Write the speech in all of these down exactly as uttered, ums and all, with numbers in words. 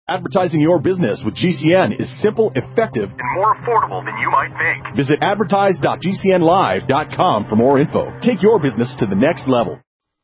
Advertising your business with G C N is simple, effective, and more affordable than you might think. Visit advertise dot g c n live dot com for more info. Take your business to the next level.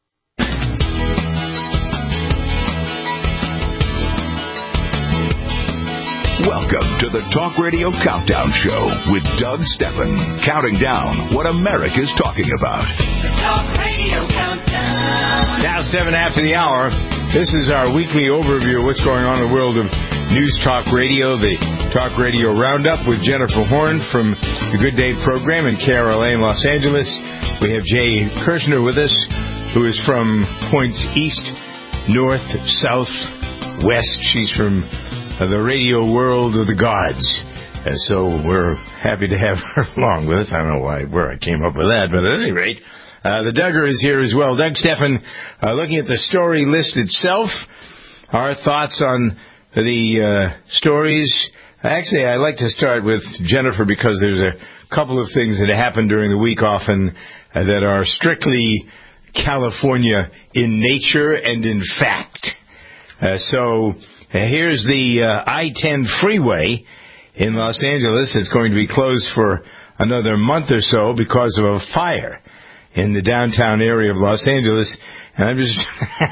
Welcome to the Talk Radio Countdown Show with Doug Steffen, counting down what America's talking about. The Talk Radio Countdown. Now seven after the hour. This is our weekly overview of what's going on in the world of News Talk Radio, the Talk Radio Roundup with Jennifer Horn from the Good Day program in K R L A in Los Angeles. We have Jay Kirshner with us, who is from points east, north, south, west. She's from uh, the radio world of the gods. And so we're happy to have her along with us. I don't know why, where I came up with that, but at any rate, Uh, the Duggar is here as well. Doug Steffen, uh, looking at the story list itself, our thoughts on the uh, stories. Actually, I'd like to start with Jennifer because there's a couple of things that happen during the week often uh, that are strictly California in nature and in fact. Uh, so uh, here's the uh, I ten freeway in Los Angeles. It's going to be closed for another month or so because of a fire in the downtown area of Los Angeles. And I'm just,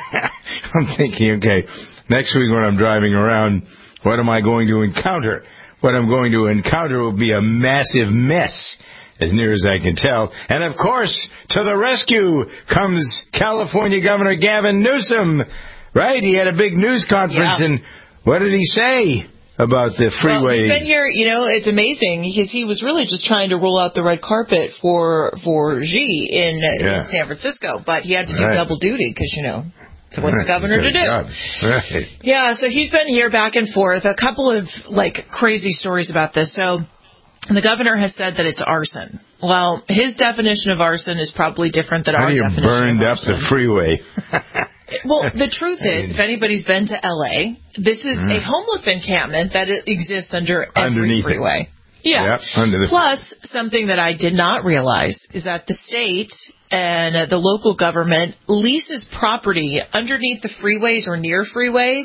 I'm thinking, okay, next week when I'm driving around, what am I going to encounter? What I'm going to encounter will be a massive mess, as near as I can tell. And of course, to the rescue comes California Governor Gavin Newsom, right? He had a big news conference, yeah. And what did he say about the freeway? Well, he's been here, you know, it's amazing because he was really just trying to roll out the red carpet for for Xi in, yeah. in San Francisco, but he had to do right. double duty because, you know, it's what's right. the governor to do. Right. Yeah, so he's been here back and forth. A couple of, like, crazy stories about this. So the governor has said that it's arson. Well, his definition of arson is probably different than How our do you definition burned of up arson. the freeway? Well, the truth is, if anybody's been to L A, this is mm. a homeless encampment that exists under every Underneath freeway. It. Yeah. Yep, under the Plus, something that I did not realize is that the state and uh, the local government leases property underneath the freeways or near freeways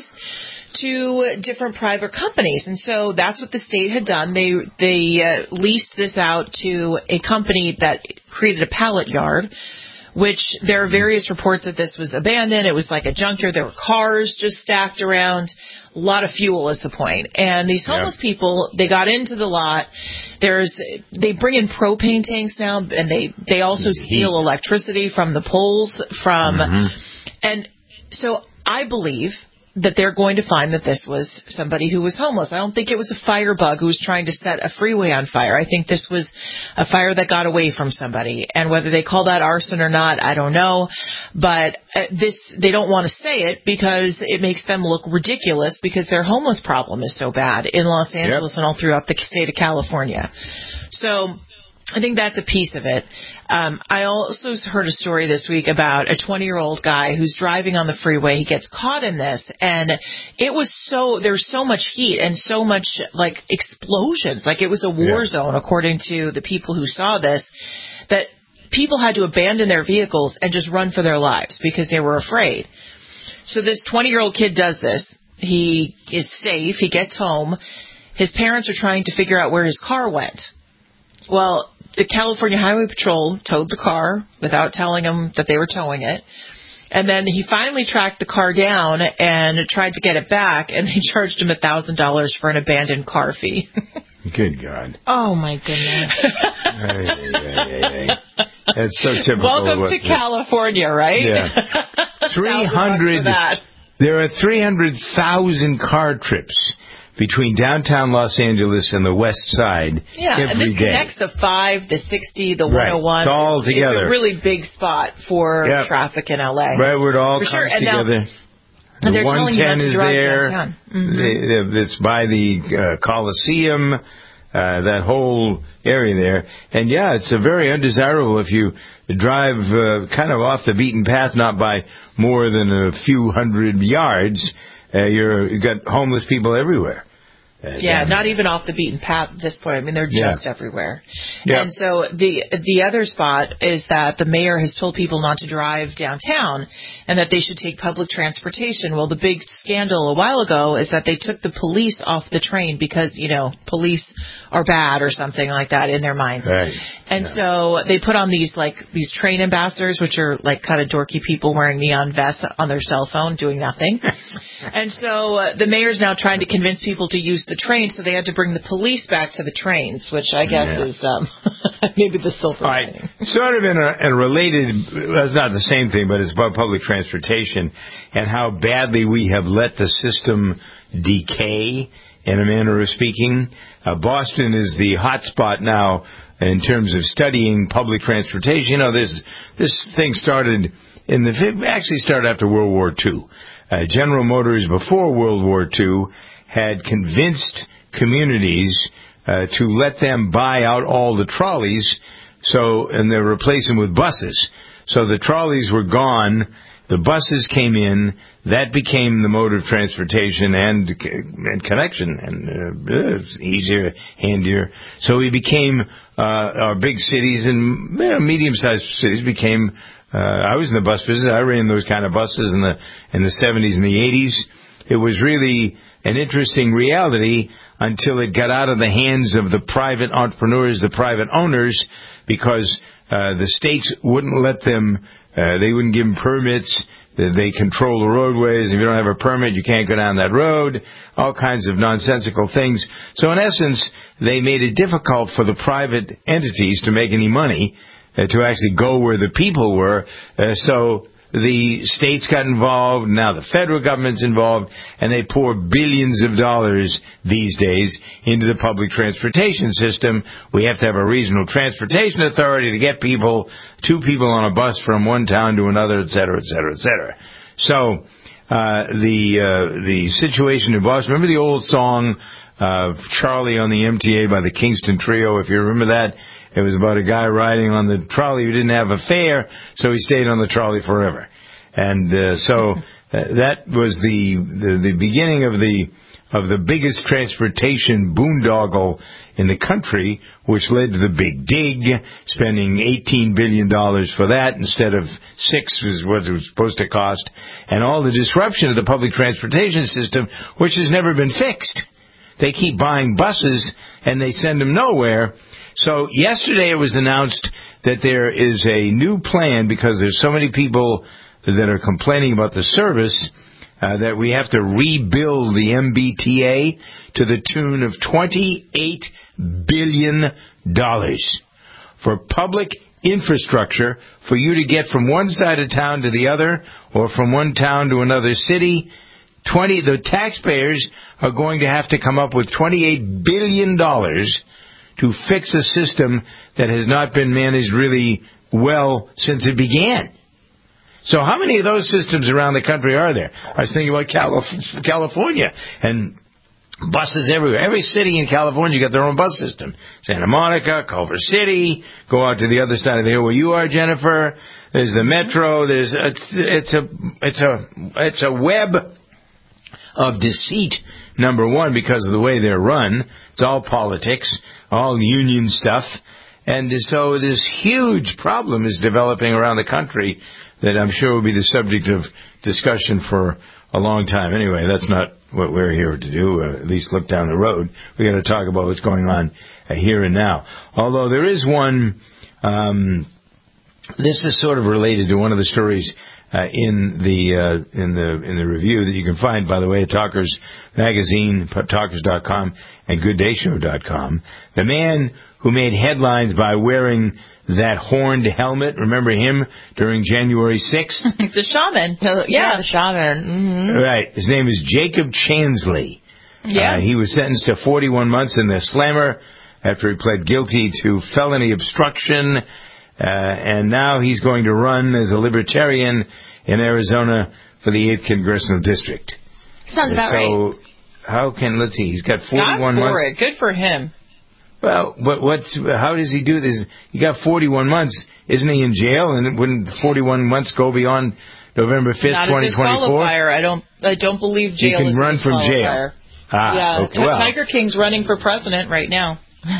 to different private companies. And so that's what the state had done. They they uh, leased this out to a company that created a pallet yard, which there are various reports that this was abandoned. It was like a junkyard. There were cars just stacked around. A lot of fuel is the point. And these homeless yeah. people, they got into the lot. There's, they bring in propane tanks now, and they, they also steal electricity from the poles from, mm-hmm. and so I believe that they're going to find that this was somebody who was homeless. I don't think it was a firebug who was trying to set a freeway on fire. I think this was a fire that got away from somebody. And whether they call that arson or not, I don't know. But uh, this, they don't want to say it because it makes them look ridiculous because their homeless problem is so bad in Los Angeles yep. and all throughout the state of California. So I think that's a piece of it. Um, I also heard a story this week about a twenty-year-old guy who's driving on the freeway. He gets caught in this, and it was so, there's so much heat and so much, like, explosions. Like, it was a war yeah. zone, according to the people who saw this, that people had to abandon their vehicles and just run for their lives because they were afraid. So this twenty-year-old kid does this. He is safe. He gets home. His parents are trying to figure out where his car went. Well, the California Highway Patrol towed the car without telling him that they were towing it. And then he finally tracked the car down and tried to get it back, and they charged him one thousand dollars for an abandoned car fee. Good God. Oh, my goodness. Ay, ay, ay, ay. That's so typical. Welcome to California, right? Yeah. three hundred There are three hundred thousand car trips between downtown Los Angeles and the west side yeah, every and this day. connects the five, the sixty, the right. one oh one. It's all it's, together. It's a really big spot for yep. traffic in L A. Right, where it all for comes sure. And together. Now, the they're telling you not to is drive there. downtown. Mm-hmm. It's by the uh, Coliseum, uh, that whole area there. And, yeah, it's a very undesirable if you drive uh, kind of off the beaten path, not by more than a few hundred yards. Uh, you're, you've got homeless people everywhere. Uh, yeah, not there. even off the beaten path at this point. I mean, they're just yeah. everywhere. Yeah. And so the the other spot is that the mayor has told people not to drive downtown and that they should take public transportation. Well, the big scandal a while ago is that they took the police off the train because, you know, police are bad or something like that in their minds. Right. And yeah. so they put on these, like, these train ambassadors, which are, like, kind of dorky people wearing neon vests on their cell phone doing nothing. And so uh, the mayor's now trying to convince people to use the train, so they had to bring the police back to the trains, which I guess yeah. is um, maybe the silver All right. lining. Sort of in a, in a related, well, it's not the same thing, but it's about public transportation and how badly we have let the system decay, in a manner of speaking. Uh, Boston is the hot spot now in terms of studying public transportation. You know, this this thing started in the actually started after World War Two. Uh, General Motors, before World War Two, had convinced communities uh, to let them buy out all the trolleys, so and they replace them with buses. So the trolleys were gone, the buses came in, that became the mode of transportation and and connection, and uh, easier, handier. So we became uh, our big cities and you know, medium-sized cities became. Uh, I was in the bus business. I ran those kind of buses in the in the seventies and the eighties. It was really an interesting reality until it got out of the hands of the private entrepreneurs, the private owners, because uh, the states wouldn't let them. Uh, they wouldn't give them permits. They control the roadways. If you don't have a permit, you can't go down that road. All kinds of nonsensical things. So in essence, they made it difficult for the private entities to make any money. Uh, to actually go where the people were. Uh, so the states got involved, now the federal government's involved, and they pour billions of dollars these days into the public transportation system. We have to have a regional transportation authority to get people, two people on a bus from one town to another, et cetera, et cetera, et cetera. So uh, the uh, the situation in Boston, remember the old song, uh, Charlie on the M T A by the Kingston Trio, if you remember that? It was about a guy riding on the trolley who didn't have a fare, so he stayed on the trolley forever. And uh, so uh, that was the, the the beginning of the of the biggest transportation boondoggle in the country, which led to the Big Dig, spending eighteen billion dollars for that instead of six was what it was supposed to cost, and all the disruption of the public transportation system, which has never been fixed. They keep buying buses, and they send them nowhere. So yesterday it was announced that there is a new plan because there's so many people that are complaining about the service uh, that we have to rebuild the M B T A to the tune of twenty-eight billion dollars for public infrastructure for you to get from one side of town to the other or from one town to another city. Twenty the taxpayers are going to have to come up with twenty-eight billion dollars to fix a system that has not been managed really well since it began. So how many of those systems around the country are there? I was thinking about Calif- California and buses everywhere. Every city in California got their own bus system. Santa Monica, Culver City, go out to the other side of the hill where you are, Jennifer. There's the metro. There's it's it's a it's a it's a web of deceit. Number one, because of the way they're run. It's all politics, all union stuff. And so this huge problem is developing around the country that I'm sure will be the subject of discussion for a long time. Anyway, that's not what we're here to do, uh, at least look down the road. We're going to talk about what's going on uh, here and now. Although there is one, um, this is sort of related to one of the stories Uh, in the uh, in the in the review that you can find, by the way, at Talkers Magazine, talkers dot com, and good day show dot com. The man who made headlines by wearing that horned helmet, remember him during January sixth? The shaman. Yeah, yeah, the shaman. Mm-hmm. Right. His name is Jacob Chansley. Yeah. Uh, he was sentenced to forty-one months in the slammer after he pled guilty to felony obstruction. Uh, and now he's going to run as a libertarian in Arizona for the eighth Congressional District. Sounds about so, right. So, how can, let's see, he's got forty-one I'm for months. it. Good for him. Well, what, what's, how does he do this? He got forty-one months. Isn't he in jail? And wouldn't forty-one months go beyond November fifth, twenty twenty-four? Not a disqualifier. I don't, I don't believe jail he can is run a from jail. Ah, yeah, okay. Well. Tiger King's running for president right now.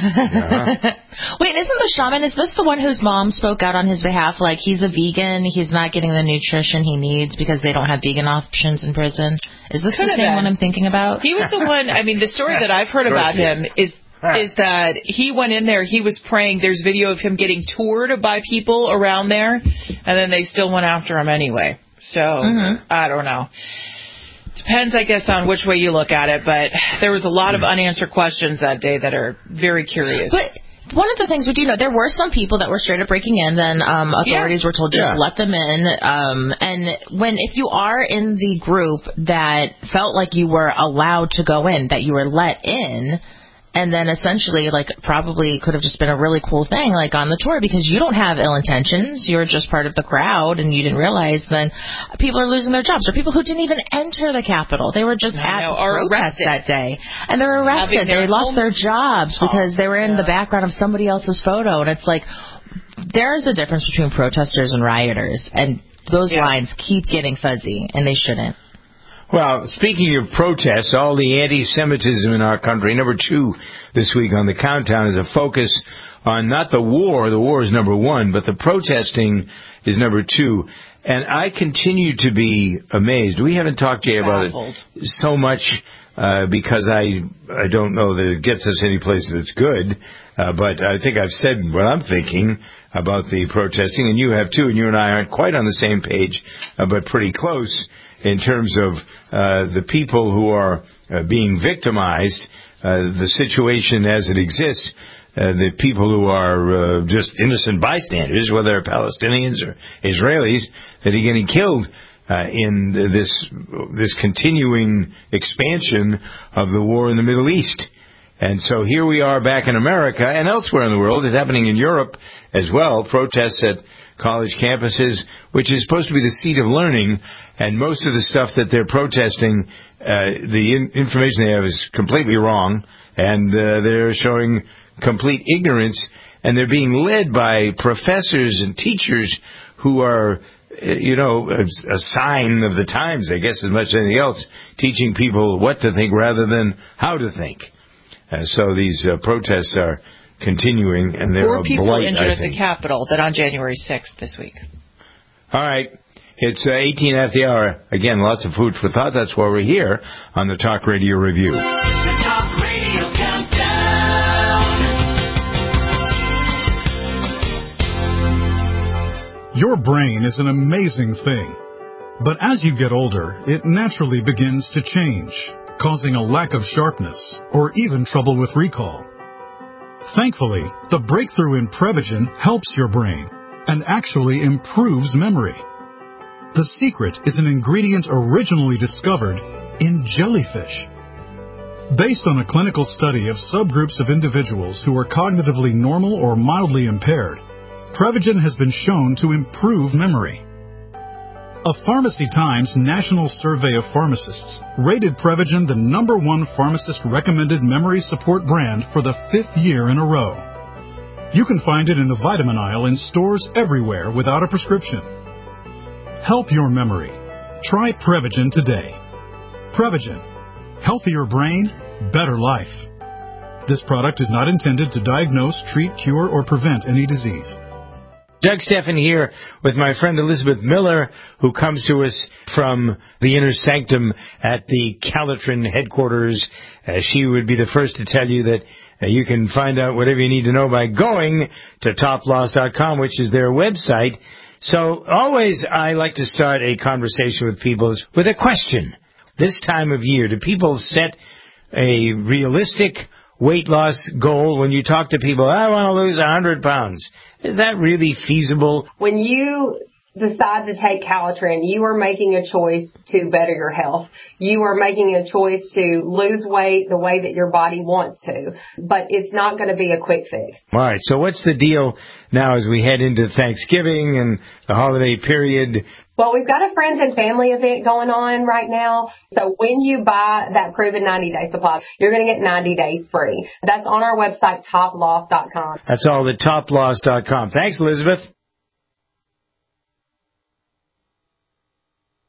Uh-huh. Wait, isn't the shaman, is this the one whose mom spoke out on his behalf, like he's a vegan, he's not getting the nutrition he needs because they don't have vegan options in prison? Is this Could the have same been. one I'm thinking about? He was the one, I mean, the story that I've heard about him is is that he went in there, he was praying, there's video of him getting toured by people around there, and then they still went after him anyway. So, mm-hmm. I don't know. Depends, I guess, on which way you look at it, but there was a lot of unanswered questions that day that are very curious. But one of the things we do know, there were some people that were straight up breaking in, then um, authorities yeah. were told just yeah. let them in. Um, and when if you are in the group that felt like you were allowed to go in, that you were let in, and then essentially, like, probably could have just been a really cool thing, like, on the tour, because you don't have ill intentions. You're just part of the crowd, and you didn't realize then people are losing their jobs. Or people who didn't even enter the Capitol. They were just at know, the protest arrested. that day. And they were arrested. They lost their jobs because they were in yeah. the background of somebody else's photo. And it's like, there's a difference between protesters and rioters. And those yeah. lines keep getting fuzzy, and they shouldn't. Well, speaking of protests, all the anti-Semitism in our country, number two this week on the countdown is a focus on not the war, the war is number one, but the protesting is number two. And I continue to be amazed. We haven't talked to you about Baffled. it so much uh, because I I don't know that it gets us any place that's good, uh, but I think I've said what I'm thinking about the protesting, and you have too, and you and I aren't quite on the same page, uh, but pretty close in terms of uh, the people who are uh, being victimized, uh, the situation as it exists, uh, the people who are uh, just innocent bystanders, whether they're Palestinians or Israelis, that are getting killed uh, in this this continuing expansion of the war in the Middle East. And so here we are back in America and elsewhere in the world. It's happening in Europe as well, protests at college campuses, which is supposed to be the seat of learning, and most of the stuff that they're protesting, uh, the in- information they have is completely wrong, and uh, they're showing complete ignorance, and they're being led by professors and teachers who are, you know, a, a sign of the times, I guess, as much as anything else, teaching people what to think rather than how to think. Uh, so these uh, protests are continuing, and there Four are people blight, injured I at think. the Capitol than on January sixth this week. All right. It's uh, eighteen after the hour. Again, lots of food for thought. That's why we're here on the Talk Radio Review. The Talk Radio Countdown. Your brain is an amazing thing. But as you get older, it naturally begins to change, causing a lack of sharpness or even trouble with recall. Thankfully, the breakthrough in Prevagen helps your brain and actually improves memory. The secret is an ingredient originally discovered in jellyfish. Based on a clinical study of subgroups of individuals who are cognitively normal or mildly impaired, Prevagen has been shown to improve memory. A Pharmacy Times national survey of pharmacists rated Prevagen the number one pharmacist-recommended memory support brand for the fifth year in a row. You can find it in the vitamin aisle in stores everywhere without a prescription. Help your memory. Try Prevagen today. Prevagen. Healthier brain, better life. This product is not intended to diagnose, treat, cure, or prevent any disease. Doug Steffen here with my friend Elizabeth Miller, who comes to us from the inner sanctum at the Calitrin headquarters. Uh, she would be the first to tell you that uh, you can find out whatever you need to know by going to top loss dot com, which is their website. So always I like to start a conversation with people with a question. This time of year, do people set a realistic weight loss goal? When you talk to people, I want to lose one hundred pounds. Is that really feasible? When you decide to take Calitrin, you are making a choice to better your health. You are making a choice to lose weight the way that your body wants to. But it's not going to be a quick fix. All right, so what's the deal now as we head into Thanksgiving and the holiday period? Well, we've got a friends and family event going on right now. So when you buy that proven ninety-day supply, you're going to get ninety days free. That's on our website, top loss dot com. That's all at top loss dot com. Thanks, Elizabeth.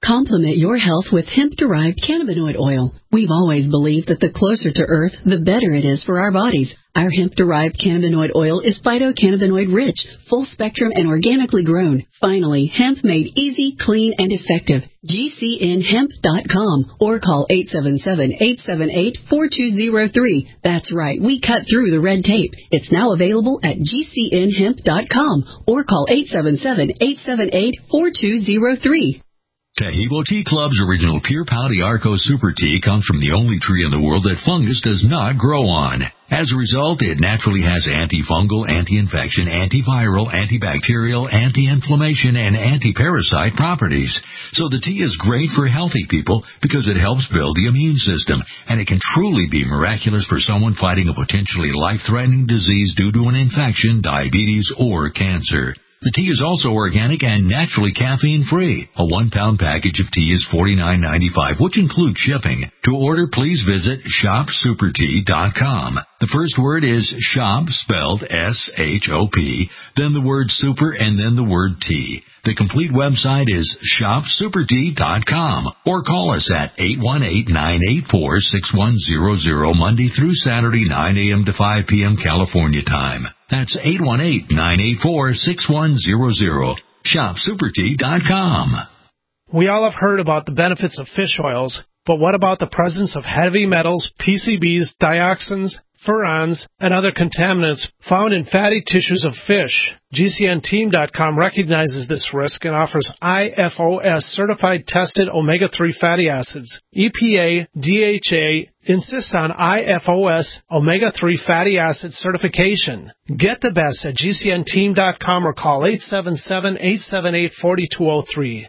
Complement your health with hemp-derived cannabinoid oil. We've always believed that the closer to Earth, the better it is for our bodies. Our hemp-derived cannabinoid oil is phytocannabinoid rich, full-spectrum, and organically grown. Finally, hemp made easy, clean, and effective. G C N hemp dot com or call eight seven seven, eight seven eight, four two zero three. That's right, we cut through the red tape. It's now available at G C N hemp dot com or call eight seven seven, eight seven eight, four two zero three. Taheebo Tea Club's original Pure Pau D'Arco Super Tea comes from the only tree in the world that fungus does not grow on. As a result, it naturally has antifungal, anti-infection, antiviral, antibacterial, anti-inflammation, and anti-parasite properties. So the tea is great for healthy people because it helps build the immune system, and it can truly be miraculous for someone fighting a potentially life-threatening disease due to an infection, diabetes, or cancer. The tea is also organic and naturally caffeine-free. A one-pound package of tea is forty-nine ninety-five, which includes shipping. To order, please visit shop super tea dot com. The first word is shop, spelled S H O P, then the word super, and then the word tea. The complete website is shop super tea dot com or call us at eight one eight, nine eight four, six one zero zero Monday through Saturday, nine a.m. to five p.m. California time. That's eight one eight, nine eight four, six one zero zero. shop super tea dot com. We all have heard about the benefits of fish oils, but what about the presence of heavy metals, P C Bs, dioxins, furans, and other contaminants found in fatty tissues of fish? G C N team dot com recognizes this risk and offers I F O S certified tested omega three fatty acids. E P A, D H A insist on I F O S omega three fatty acid certification. Get the best at G C N team dot com or call eight seven seven, eight seven eight, four two zero three.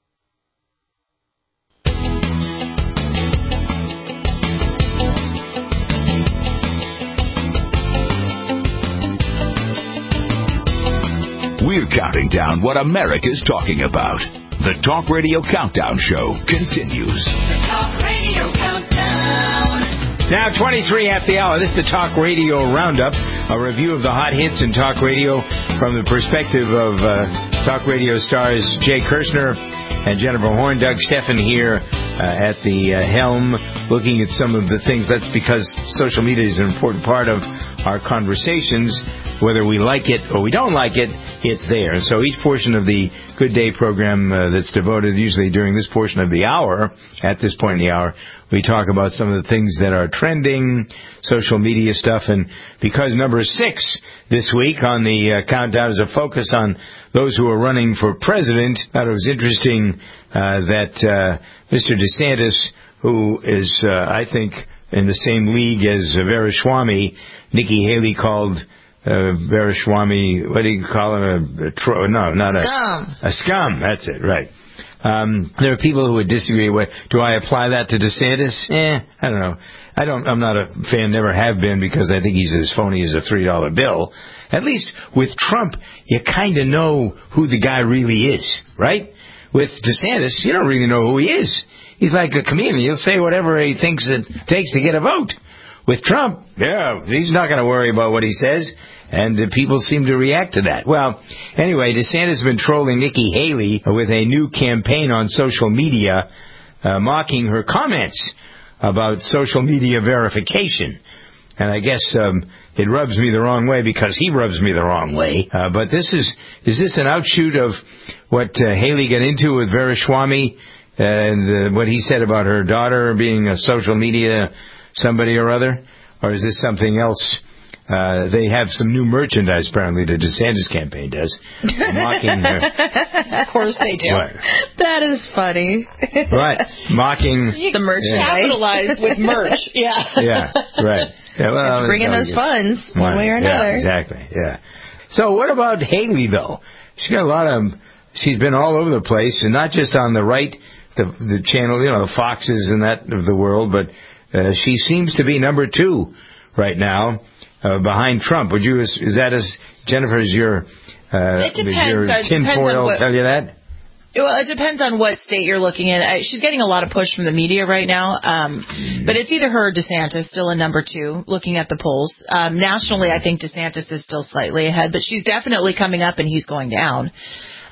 We're counting down what America's talking about. The Talk Radio Countdown Show continues. The Talk Radio Countdown. Now, twenty-three after the hour. This is the Talk Radio Roundup, a review of the hot hits in talk radio from the perspective of uh, talk radio stars Jay Kirshner and Jennifer Horn. Doug Steffen here uh, at the uh, helm, looking at some of the things. That's because social media is an important part of our conversations. Whether we like it or we don't like it, it's there. And so each portion of the Good Day program uh, that's devoted usually during this portion of the hour, at this point in the hour, we talk about some of the things that are trending, social media stuff. And because number six this week on the uh, countdown is a focus on those who are running for president, I thought it was interesting uh, that uh, Mister DeSantis, who is, uh, I think, in the same league as uh, Vereshwamy, Nikki Haley called Uh, Vereshwamy, what do you call him? A, a tro- no, not a Scum. A scum. That's it, right. Um, there are people who would disagree with, do I apply that to DeSantis? Eh, I don't know. I don't, I'm not a fan, never have been, because I think he's as phony as a three dollar bill. At least with Trump, you kind of know who the guy really is, right? With DeSantis, you don't really know who he is. He's like a chameleon. He'll say whatever he thinks it takes to get a vote. With Trump, yeah, he's not going to worry about what he says, and uh, people seem to react to that. Well, anyway, DeSantis has been trolling Nikki Haley with a new campaign on social media, uh, mocking her comments about social media verification. And I guess um, it rubs me the wrong way because he rubs me the wrong way. Uh, but this is, is this an outshoot of what uh, Haley got into with Vereshwamy and uh, what he said about her daughter being a social media somebody or other? Or is this something else? Uh, they have some new merchandise, apparently, the DeSantis campaign does. Mocking her. Of course they do. What? That is funny. Right. Mocking. The merchandise. Capitalize with merch. Yeah. Yeah, right. Yeah, well, bring in those funds one way or another. Yeah, exactly, yeah. So what about Haley, though? She's got a lot of, she's been all over the place, and not just on the right, the, the channel, you know, the Foxes and that of the world, but Uh, she seems to be number two right now, uh, behind Trump. Would you? Is, is that as Jennifer? Is your uh, it depends. your It tinfoil what, tell you that? Well, it depends on what state you're looking at. I, she's getting a lot of push from the media right now, um, but it's either her or DeSantis still in number two. Looking at the polls, um, nationally, I think DeSantis is still slightly ahead, but she's definitely coming up and he's going down.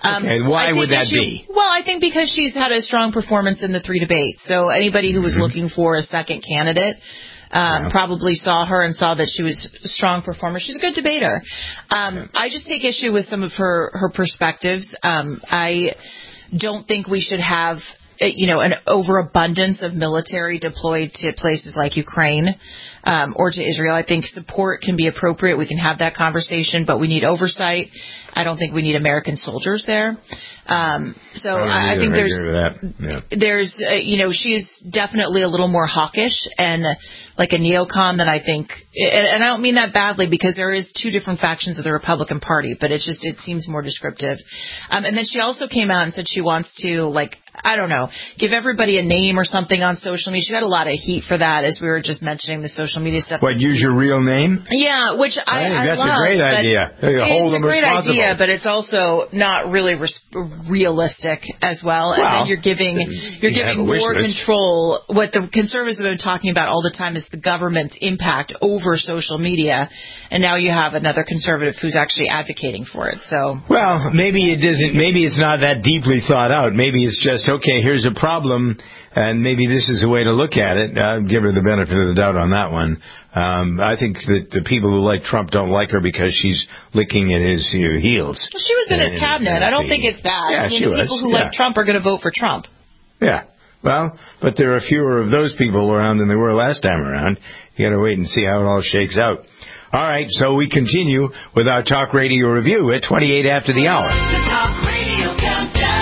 Um, okay, why would that issue, be? Well, I think because she's had a strong performance in the three debates. So anybody who was mm-hmm. looking for a second candidate um, yeah. probably saw her and saw that she was a strong performer. She's a good debater. Um, okay. I just take issue with some of her, her perspectives. Um, I don't think we should have, you know, an overabundance of military deployed to places like Ukraine um, or to Israel. I think support can be appropriate. We can have that conversation, but we need oversight. I don't think we need American soldiers there. Um, so I, I think there's, yeah. there's, uh, you know, she's definitely a little more hawkish and uh, like a neocon than I think, and, and I don't mean that badly because there is two different factions of the Republican Party, but it's just, it seems more descriptive. Um, and then she also came out and said she wants to, like, I don't know, give everybody a name or something on social media. She got a lot of heat for that, as we were just mentioning the social media stuff. What, use your real name? Yeah, which I, I think I that's love. a great idea. It's a great idea, but it's also not really res- realistic as well. well. And then you're giving you're you giving more control. What the conservatives have been talking about all the time is the government's impact over social media, and now you have another conservative who's actually advocating for it. So well, maybe it isn't. Maybe it's not that deeply thought out. Maybe it's just okay. Here's a problem. And maybe this is a way to look at it. I'll give her the benefit of the doubt on that one. Um, I think that the people who like Trump don't like her because she's licking at his uh, heels. Well, she was in his cabinet. I don't think it's that. Yeah, I mean, she the was. people who yeah. like Trump are going to vote for Trump. Yeah. Well, but there are fewer of those people around than there were last time around. You got to wait and see how it all shakes out. All right, so we continue with our Talk Radio Review at twenty-eight after the hour. The Talk Radio Countdown.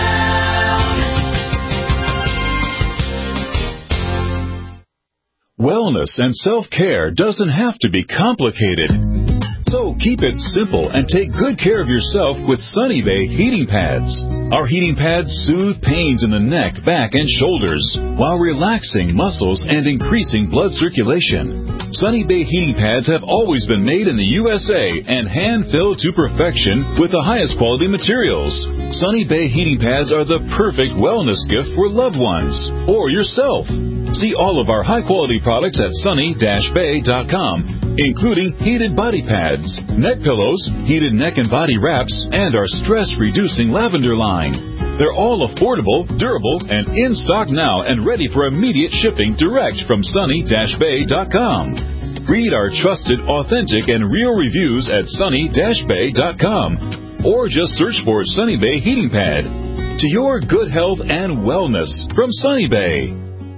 Wellness and self-care doesn't have to be complicated. So keep it simple and take good care of yourself with Sunny Bay heating pads. Our heating pads soothe pains in the neck, back, and shoulders while relaxing muscles and increasing blood circulation. Sunny Bay heating pads have always been made in the U S A and hand-filled to perfection with the highest quality materials. Sunny Bay heating pads are the perfect wellness gift for loved ones or yourself. See all of our high-quality products at sunny dash bay dot com, including heated body pads, neck pillows, heated neck and body wraps, and our stress-reducing lavender line. They're all affordable, durable, and in stock now and ready for immediate shipping direct from sunny dash bay dot com. Read our trusted, authentic, and real reviews at sunny dash bay dot com or just search for Sunny Bay Heating Pad. To your good health and wellness from Sunny Bay.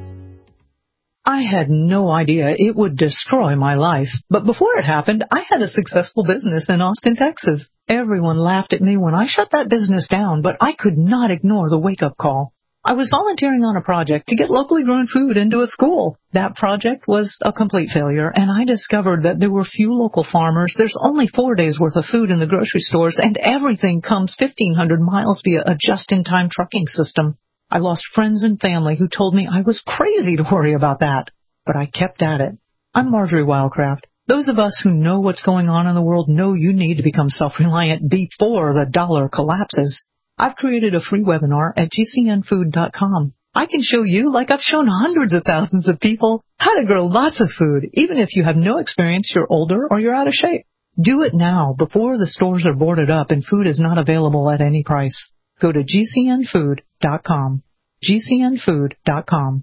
I had no idea it would destroy my life. But before it happened, I had a successful business in Austin, Texas. Everyone laughed at me when I shut that business down, but I could not ignore the wake-up call. I was volunteering on a project to get locally grown food into a school. That project was a complete failure, and I discovered that there were few local farmers. There's only four days' worth of food in the grocery stores, and everything comes fifteen hundred miles via a just-in-time trucking system. I lost friends and family who told me I was crazy to worry about that, but I kept at it. I'm Marjorie Wildcraft. Those of us who know what's going on in the world know you need to become self-reliant before the dollar collapses. I've created a free webinar at G C N food dot com. I can show you, like I've shown hundreds of thousands of people, how to grow lots of food, even if you have no experience, you're older, or you're out of shape. Do it now before the stores are boarded up and food is not available at any price. Go to G C N food dot com. G C N food dot com.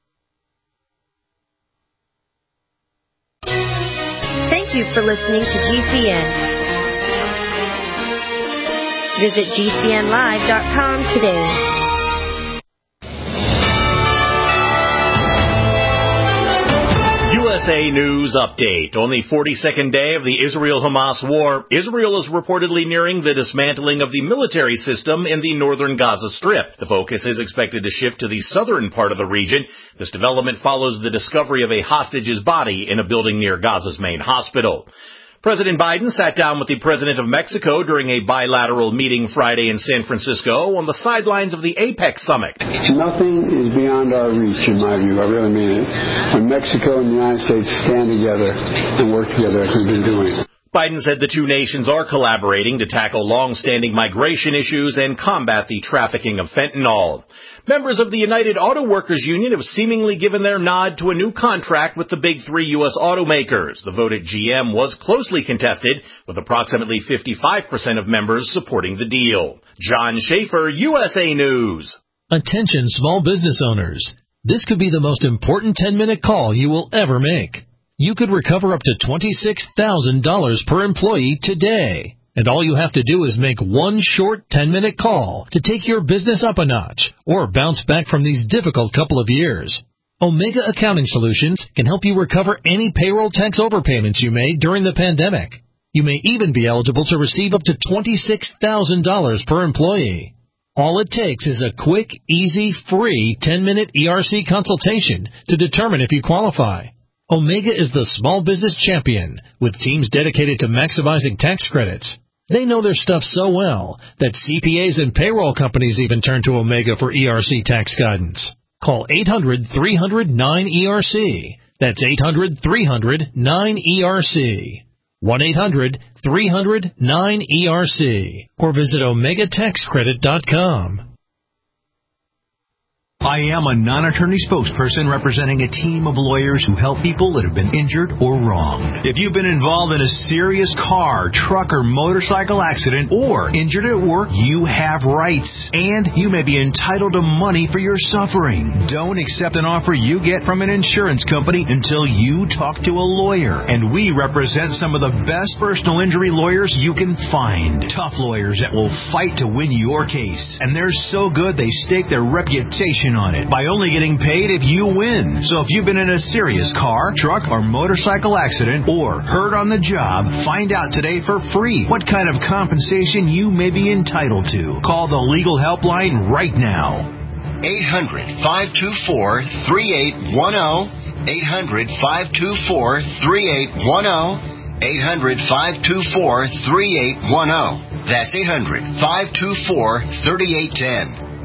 Thank you for listening to G C N. Visit G C N live dot com today. U S A News Update. On the forty-second day of the Israel-Hamas war, Israel is reportedly nearing the dismantling of the military system in the northern Gaza Strip. The focus is expected to shift to the southern part of the region. This development follows the discovery of a hostage's body in a building near Gaza's main hospital. President Biden sat down with the president of Mexico during a bilateral meeting Friday in San Francisco on the sidelines of the APEC summit. Nothing is beyond our reach, in my view. I really mean it. When Mexico and the United States stand together and work together, as we've been doing. Biden said the two nations are collaborating to tackle long-standing migration issues and combat the trafficking of fentanyl. Members of the United Auto Workers Union have seemingly given their nod to a new contract with the big three U S automakers. The vote at G M was closely contested, with approximately fifty-five percent of members supporting the deal. John Schaefer, U S A News. Attention small business owners. This could be the most important ten-minute call you will ever make. You could recover up to twenty-six thousand dollars per employee today. And all you have to do is make one short ten-minute call to take your business up a notch or bounce back from these difficult couple of years. Omega Accounting Solutions can help you recover any payroll tax overpayments you made during the pandemic. You may even be eligible to receive up to twenty-six thousand dollars per employee. All it takes is a quick, easy, free ten-minute E R C consultation to determine if you qualify. Omega is the small business champion with teams dedicated to maximizing tax credits. They know their stuff so well that C P As and payroll companies even turn to Omega for E R C tax guidance. Call eight hundred, three hundred, nine E R C. That's eight hundred, three hundred, nine E R C. one eight hundred, three hundred, nine E R C. Or visit omega tax credit dot com. I am a non-attorney spokesperson representing a team of lawyers who help people that have been injured or wronged. If you've been involved in a serious car, truck, or motorcycle accident or injured at work, you have rights, and you may be entitled to money for your suffering. Don't accept an offer you get from an insurance company until you talk to a lawyer, and we represent some of the best personal injury lawyers you can find. Tough lawyers that will fight to win your case, and they're so good they stake their reputation on it by only getting paid if you win. So if you've been in a serious car, truck, or motorcycle accident or hurt on the job, find out today for free what kind of compensation you may be entitled to. Call the legal helpline right now. eight hundred, five two four, three eight one zero. eight hundred, five two four, three eight one zero. eight hundred, five two four, three eight one zero. That's eight hundred, five two four, three eight one zero.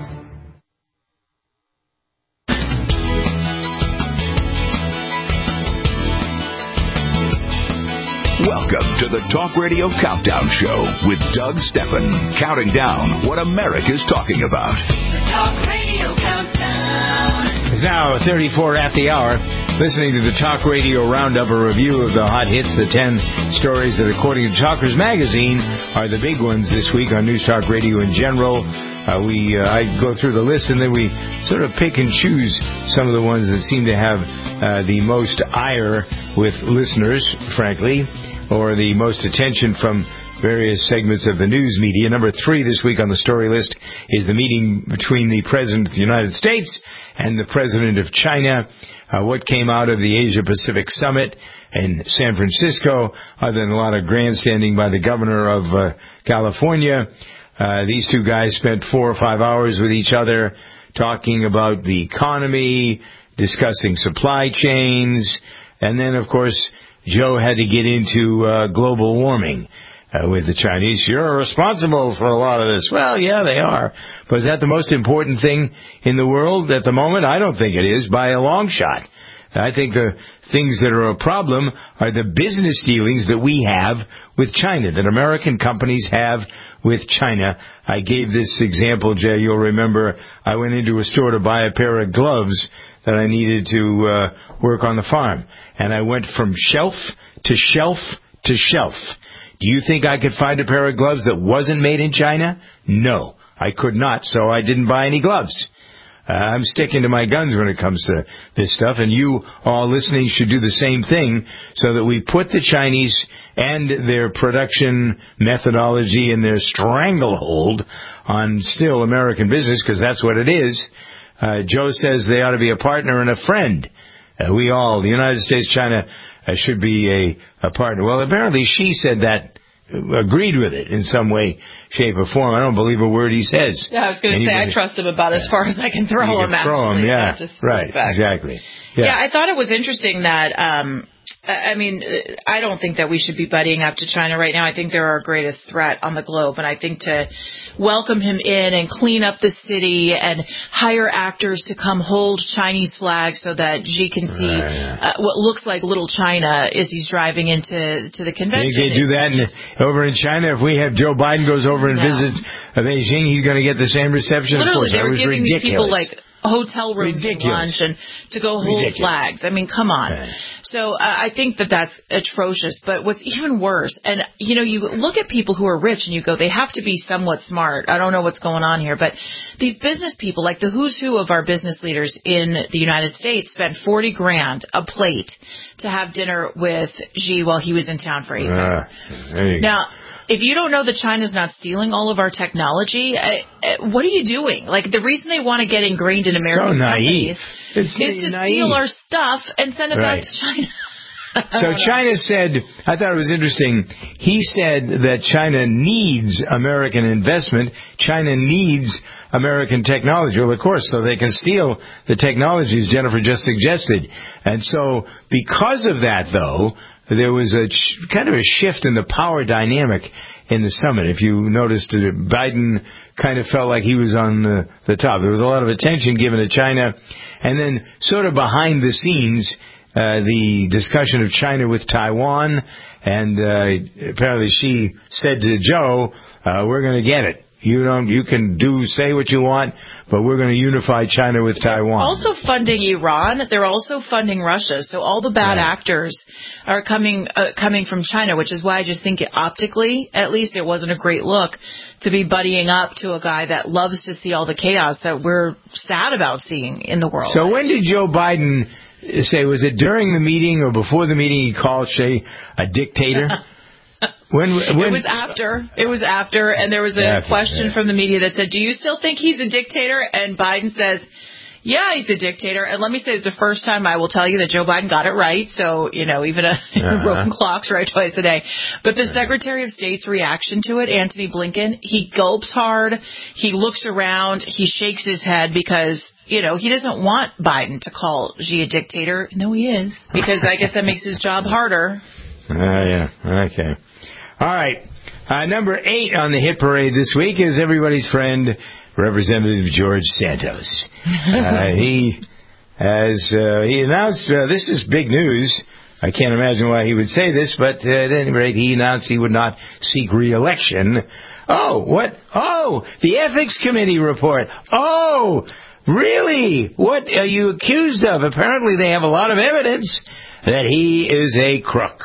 Welcome to the Talk Radio Countdown Show with Doug Steffen, counting down what America's talking about. The Talk Radio Countdown. It's now thirty-four after the hour. Listening to the Talk Radio Roundup, a review of the hot hits, the ten stories that, according to Talkers Magazine, are the big ones this week on News Talk Radio in general. Uh, we uh, I go through the list, and then we sort of pick and choose some of the ones that seem to have uh, the most ire with listeners, frankly, or the most attention from various segments of the news media. Number three this week on the story list is the meeting between the President of the United States and the President of China. Uh, what came out of the Asia-Pacific Summit in San Francisco, other than a lot of grandstanding by the governor of uh, California. Uh, these two guys spent four or five hours with each other talking about the economy, discussing supply chains, and then, of course, Joe had to get into uh, global warming uh, with the Chinese. You're responsible for a lot of this. Well, yeah, they are. But is that the most important thing in the world at the moment? I don't think it is, by a long shot. I think the things that are a problem are the business dealings that we have with China, that American companies have with China. I gave this example, Jay, you'll remember. I went into a store to buy a pair of gloves that I needed to uh, work on the farm. And I went from shelf to shelf to shelf. Do you think I could find a pair of gloves that wasn't made in China? No, I could not, so I didn't buy any gloves. Uh, I'm sticking to my guns when it comes to this stuff, and you all listening should do the same thing so that we put the Chinese and their production methodology and their stranglehold on still American business, because that's what it is. Uh, Joe says they ought to be a partner and a friend. Uh, we all, the United States, China, uh, should be a, a partner. Well, apparently she said that, agreed with it in some way, shape, or form. I don't believe a word he says. Yeah, I was going to say, I trust him about as far as I can throw him, can throw actually. him, yeah. Just right, respect. exactly. Yeah. yeah, I thought it was interesting that, um, I mean, I don't think that we should be buddying up to China right now. I think they're our greatest threat on the globe. And I think to welcome him in and clean up the city and hire actors to come hold Chinese flags so that Xi can see uh, yeah. uh, what looks like little China as he's driving into to the convention. They do that in, over in China. If we have Joe Biden goes over and no. visits Beijing, he's going to get the same reception. Literally, of course, they were that was giving ridiculous. these people like hotel rooms and lunch and to go hold Ridiculous. flags. I mean, come on. Okay. So uh, I think that that's atrocious. But what's even worse, and, you know, you look at people who are rich and you go, they have to be somewhat smart. I don't know what's going on here. But these business people, like the who's who of our business leaders in the United States, spent forty grand a plate to have dinner with Xi while he was in town for eight uh, Now, if you don't know that China's not stealing all of our technology, uh, what are you doing? Like, the reason they want to get ingrained in American so companies it's is to naive. steal our stuff and send it right. back to China. So China said, I thought it was interesting, he said that China needs American investment. China needs American technology. Well, of course, so they can steal the technologies Jennifer just suggested. And so because of that, though, there was a ch- kind of a shift in the power dynamic in the summit. If you noticed, uh, Biden kind of felt like he was on the, the top. There was a lot of attention given to China. And then sort of behind the scenes, uh, the discussion of China with Taiwan. And uh, apparently she said to Joe, uh, we're going to get it. You don't. You can do say what you want, but we're going to unify China with Taiwan. Also funding Iran. They're also funding Russia. So all the bad right. actors are coming uh, coming from China, which is why I just think it, optically, at least, it wasn't a great look to be buddying up to a guy that loves to see all the chaos that we're sad about seeing in the world. So when did Joe Biden say? Was it during the meeting or before the meeting? He called Xi a dictator. When, when, it was after. It was after, and there was a after, question yeah. from the media that said, do you still think he's a dictator? And Biden says, yeah, he's a dictator. And let me say, it's the first time I will tell you that Joe Biden got it right. So, you know, even a uh-huh. broken clock's right twice a day. But the Secretary of State's reaction to it, Antony Blinken, he gulps hard. He looks around. He shakes his head because, you know, he doesn't want Biden to call Xi a dictator. No, he is. Because I guess that makes his job harder. Oh, uh, yeah. Okay. All right. Uh, number eight on the hit parade this week is everybody's friend, Representative George Santos. Uh, he has uh, he announced uh, this is big news. I can't imagine why he would say this, but uh, at any rate, he announced he would not seek re-election. Oh, what? Oh, the Ethics Committee report. Oh, really? What are you accused of? Apparently, they have a lot of evidence that he is a crook.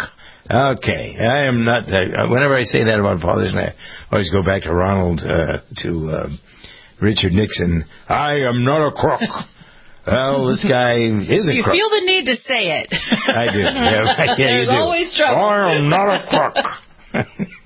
Okay, I am not. Uh, whenever I say that about a politician, I always go back to Ronald, uh, to uh, Richard Nixon. I am not a crook. Well, this guy is a you crook. You feel the need to say it. I do. Yeah, right, yeah, There's you do. always trouble. I am not a crook.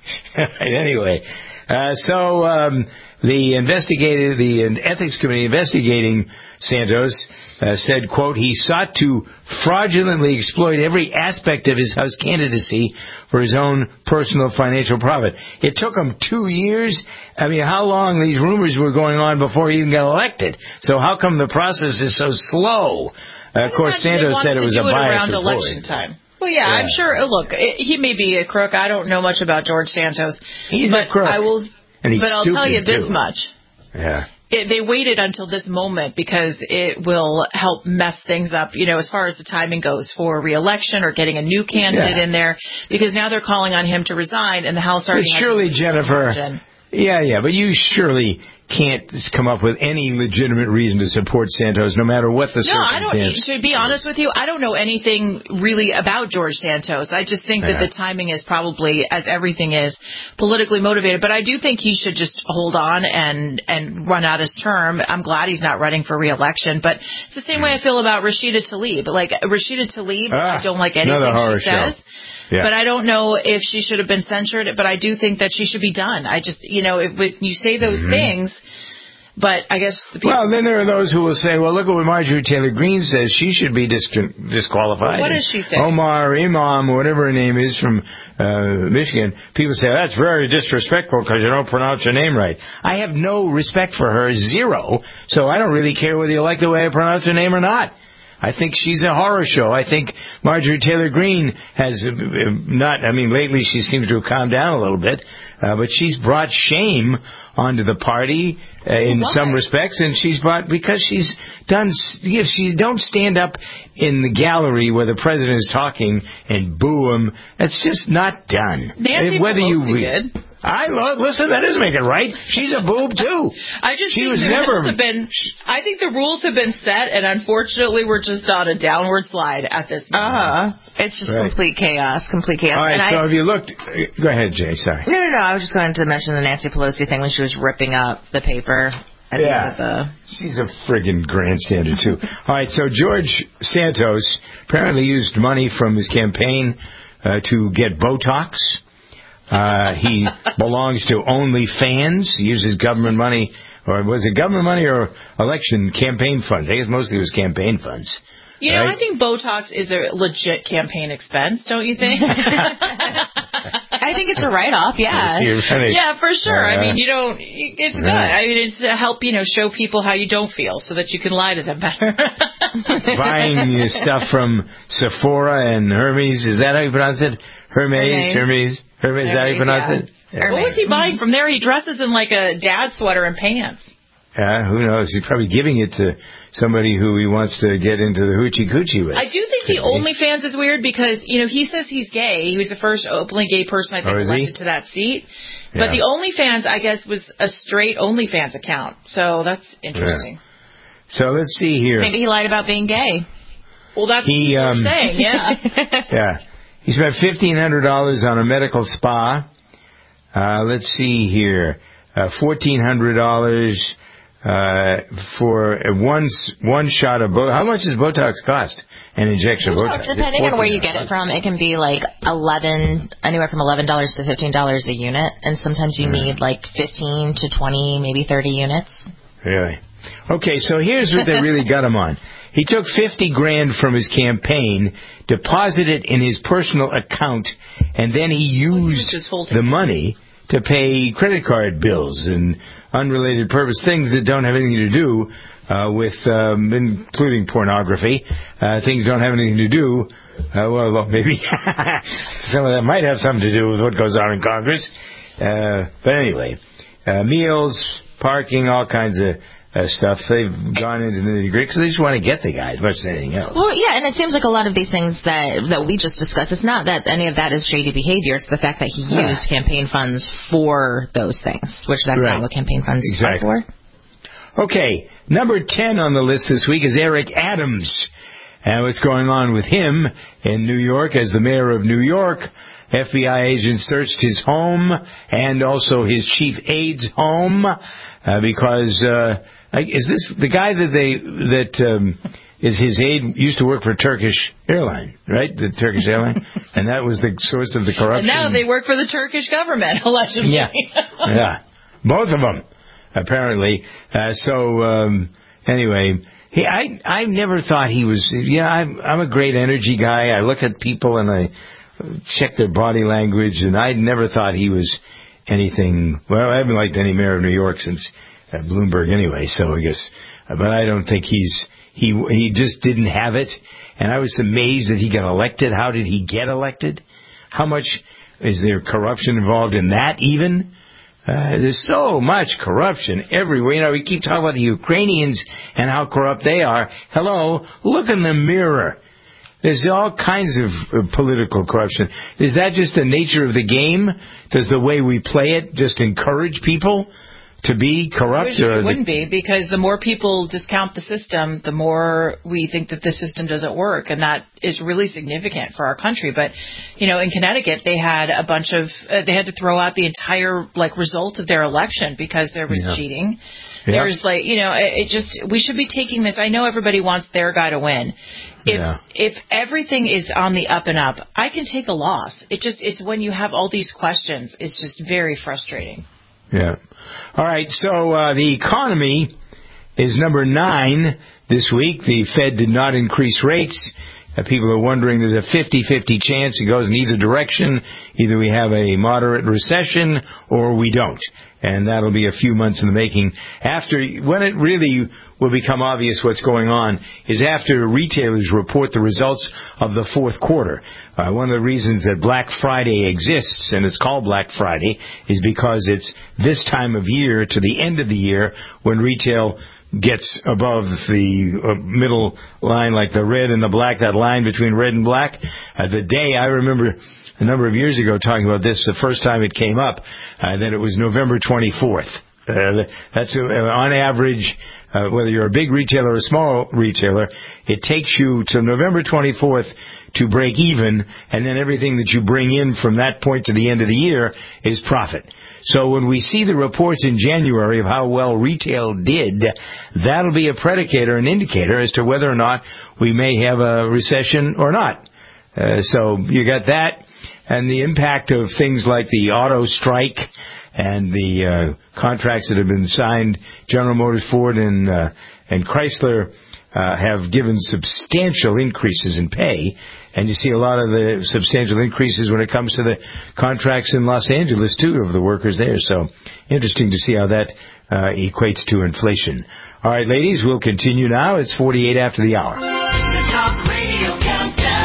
Anyway, uh, so um, the investigator, the ethics committee investigating Santos uh, said, quote, he sought to fraudulently exploit every aspect of his House candidacy for his own personal financial profit. It took him two years. I mean, how long these rumors were going on before he even got elected? So how come the process is so slow? Uh, of course, Santos said it was a biased around report. Election time. Well, yeah, yeah, I'm sure. Look, he may be a crook. I don't know much about George Santos. He's but a crook. I will, and he's but I'll tell you this too. much. Yeah. It, they waited until this moment because it will help mess things up, you know, as far as the timing goes for re-election or getting a new candidate yeah. in there, because now they're calling on him to resign and the House already but has surely, a Jennifer, margin. Yeah, yeah, but you surely can't come up with any legitimate reason to support Santos, no matter what the no, I don't. circumstance. To be honest with you, I don't know anything really about George Santos. I just think yeah. that the timing is probably, as everything is, politically motivated. But I do think he should just hold on and and run out his term. I'm glad he's not running for re-election. But it's the same way I feel about Rashida Tlaib. Like Rashida Tlaib, ah, I don't like anything she says. Yeah. But I don't know if she should have been censured, but I do think that she should be done. I just, you know, if, when you say those mm-hmm. things, but I guess the people... Well, then there are those who will say, well, look at what Marjorie Taylor Greene says. She should be dis- disqualified. What does she say? Omar Imam, or whatever her name is, from uh, Michigan. People say, that's very disrespectful because you don't pronounce your name right. I have no respect for her, zero, so I don't really care whether you like the way I pronounce her name or not. I think she's a horror show. I think Marjorie Taylor Greene has uh, not, I mean, lately she seems to have calmed down a little bit, uh, but she's brought shame onto the party uh, in Why? some respects, and she's brought, because she's done, if she don't stand up in the gallery where the president is talking and boo him, that's just not done. Nancy Whether Pelosi you, did. I love, listen, that doesn't make it right. She's a boob too. I just she think was the never. rules have been. I think the rules have been set, and unfortunately, we're just on a downward slide at this moment. Uh huh. It's just Right. complete chaos. Complete chaos. All right, and so I, have you looked? Go ahead, Jay. Sorry. No, no, no. I was just going to mention the Nancy Pelosi thing when she was ripping up the paper. At the end of the... She's a friggin' grandstander, too. All right, so George Santos apparently used money from his campaign uh, to get Botox. Uh, he belongs to OnlyFans. He uses government money, or was it government money or election campaign funds? I guess mostly it was campaign funds. You know, right? I think Botox is a legit campaign expense, don't you think? I think it's a write-off, yeah. Right. Yeah, for sure. Uh, I mean, you don't, it's good. right. I mean, it's to help, you know, show people how you don't feel so that you can lie to them better. Buying uh, stuff from Sephora and Hermes. Is that how you pronounce it? Hermes? Hermes? Hermes, is that how you pronounce yeah. it? Yeah. What was he buying from there? He dresses in like a dad sweater and pants. Yeah, who knows? He's probably giving it to somebody who he wants to get into the hoochie coochie with. I do think the OnlyFans is weird because, you know, he says he's gay. He was the first openly gay person, I think, Oh, is he? elected to that seat. Yeah. But the OnlyFans, I guess, was a straight OnlyFans account. So that's interesting. Yeah. So let's see here. Maybe he lied about being gay. Well, that's He, what um, we're saying, yeah. Yeah. He spent fifteen hundred dollars on a medical spa. Uh, let's see here. Uh, fourteen hundred dollars uh, for one one shot of Botox. How much does Botox cost? An injection of Botox? Depending on where you get it from, it can be like eleven, anywhere from eleven dollars to fifteen dollars a unit, and sometimes you need like fifteen to twenty, maybe thirty units. Really? Okay, so here's what they really got him on. He took fifty grand from his campaign, deposited in his personal account, and then he used the money to pay credit card bills and unrelated purpose things that don't have anything to do uh, with, um, including pornography. Uh, things don't have anything to do. Uh, well, well, maybe some of that might have something to do with what goes on in Congress. Uh, but anyway, uh, meals, parking, all kinds of uh, stuff. They've gone into the nitty-gritty because they just want to get the guy as much as anything else. Well, yeah, and it seems like a lot of these things that that we just discussed, it's not that any of that is shady behavior. It's the fact that he used campaign funds for those things, which that's Right. not what campaign funds Exactly. are for. Okay, number ten on the list this week is Eric Adams. And what's going on with him in New York as the mayor of New York? F B I agents searched his home and also his chief aide's home uh, because uh, is this the guy that they that um, is his aide used to work for Turkish Airline, right? The Turkish Airline, and that was the source of the corruption. And now they work for the Turkish government, allegedly. Yeah, yeah, both of them apparently. Uh, so um, anyway. He, I I never thought he was. Yeah, I'm I'm a great energy guy. I look at people and I check their body language, and I never thought he was anything. Well, I haven't liked any mayor of New York since uh, Bloomberg, anyway. So I guess, but I don't think he's he he just didn't have it. And I was amazed that he got elected. How did he get elected? How much is there corruption involved in that? Even. Uh, there's so much corruption everywhere. You know, we keep talking about the Ukrainians and how corrupt they are. Hello, look in the mirror. There's all kinds of uh, political corruption. Is that just the nature of the game? Does the way we play it just encourage people to be corrupt? I wish or it the- wouldn't be, because the more people discount the system, the more we think that the system doesn't work, and that is really significant for our country. But, you know, in Connecticut, they had a bunch of, uh, they had to throw out the entire, like, result of their election because there was Yeah. cheating. Yeah. There's, like, you know, it, it just, we should be taking this. I know everybody wants their guy to win. If, Yeah. if everything is on the up and up, I can take a loss. It just, it's when you have all these questions, it's just very frustrating. Yeah. All right. So uh, the economy is number nine this week. The Fed did not increase rates. Uh, people are wondering there's a fifty-fifty chance it goes in either direction. Either we have a moderate recession or we don't. And that'll be a few months in the making. After, when it really will become obvious what's going on is after retailers report the results of the fourth quarter. Uh, one of the reasons that Black Friday exists, and it's called Black Friday, is because it's this time of year to the end of the year when retail gets above the uh, middle line, like the red and the black, that line between red and black. Uh, the day, I remember a number of years ago talking about this, the first time it came up, uh, that it was November twenty-fourth. Uh, that's uh, on average, uh, whether you're a big retailer or a small retailer, it takes you to November twenty-fourth to break even, and then everything that you bring in from that point to the end of the year is profit. So when we see the reports in January of how well retail did, that'll be a predicator, an indicator as to whether or not we may have a recession or not. Uh, so you got that, and the impact of things like the auto strike and the uh, contracts that have been signed. General Motors, Ford, and uh, and Chrysler uh, have given substantial increases in pay, and you see a lot of the substantial increases when it comes to the contracts in Los Angeles, too, of the workers there. So interesting to see how that uh, equates to inflation. All right, ladies, we'll continue now. It's forty-eight after the hour. The Talk Radio Countdown.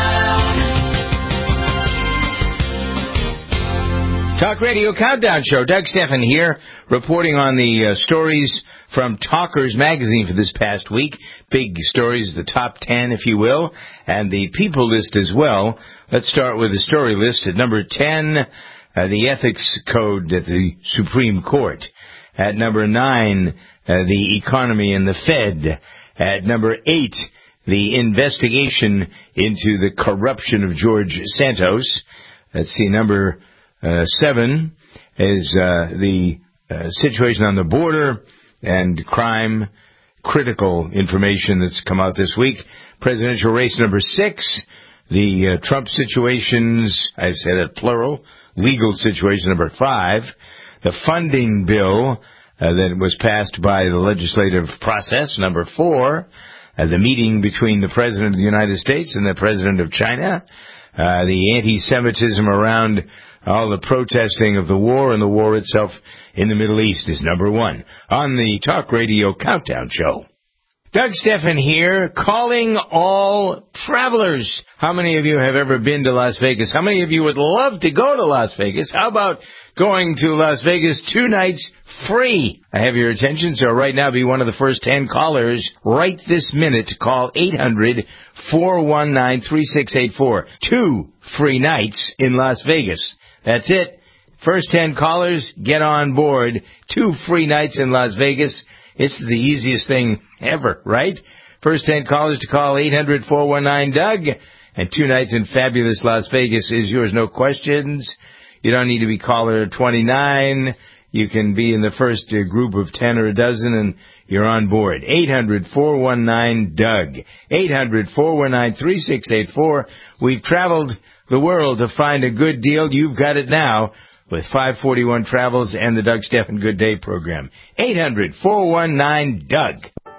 Talk Radio Countdown Show. Doug Stephan here, reporting on the uh, stories from Talkers Magazine for this past week. Big stories, the top ten, if you will, and the people list as well. Let's start with the story list. At number ten, uh, the ethics code at the Supreme Court. At number nine, uh, the economy and the Fed. At number eight, the investigation into the corruption of George Santos. Let's see, number Uh, seven is uh, the uh, situation on the border and crime, critical information that's come out this week. Presidential race number six, the uh, Trump situations, I said it plural, legal situation number five, the funding bill uh, that was passed by the legislative process, number four, uh, the meeting between the President of the United States and the President of China, uh, the anti-Semitism around all the protesting of the war and the war itself in the Middle East is number one on the Talk Radio Countdown Show. Doug Stephan here, calling all travelers. How many of you have ever been to Las Vegas? How many of you would love to go to Las Vegas? How about going to Las Vegas two nights free? I have your attention, so right now be one of the first ten callers right this minute to call eight hundred, four one nine, three six eight four. Two free nights in Las Vegas. That's it. First ten callers, get on board. Two free nights in Las Vegas. It's the easiest thing ever, right? First ten callers to call eight hundred, four one nine, Doug. And two nights in fabulous Las Vegas is yours, no questions. You don't need to be caller twenty-nine. You can be in the first uh, group of ten or a dozen, and you're on board. eight hundred, four one nine, Doug. eight hundred, four one nine, three six eight four. We've traveled the world to find a good deal. You've got it now with five forty-one Travels and the Doug Stephan Good Day program. eight hundred, four one nine, Doug.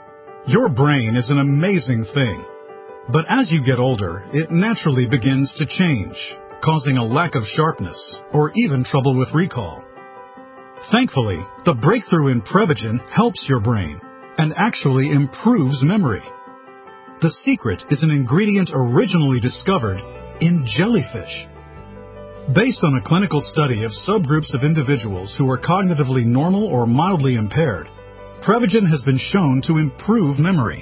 Your brain is an amazing thing. But as you get older, it naturally begins to change, causing a lack of sharpness or even trouble with recall. Thankfully, the breakthrough in Prevagen helps your brain and actually improves memory. The secret is an ingredient originally discovered in jellyfish. Based on a clinical study of subgroups of individuals who are cognitively normal or mildly impaired, Prevagen has been shown to improve memory.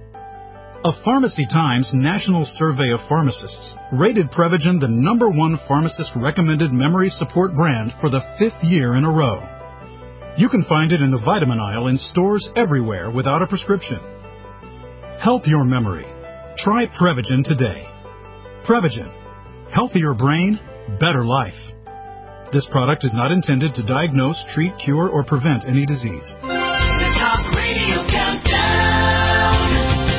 A Pharmacy Times national survey of pharmacists rated Prevagen the number one pharmacist-recommended memory support brand for the fifth year in a row. You can find it in the vitamin aisle in stores everywhere without a prescription. Help your memory. Try Prevagen today. Prevagen. Healthier brain, better life. This product is not intended to diagnose, treat, cure, or prevent any disease. The Talk Radio Countdown.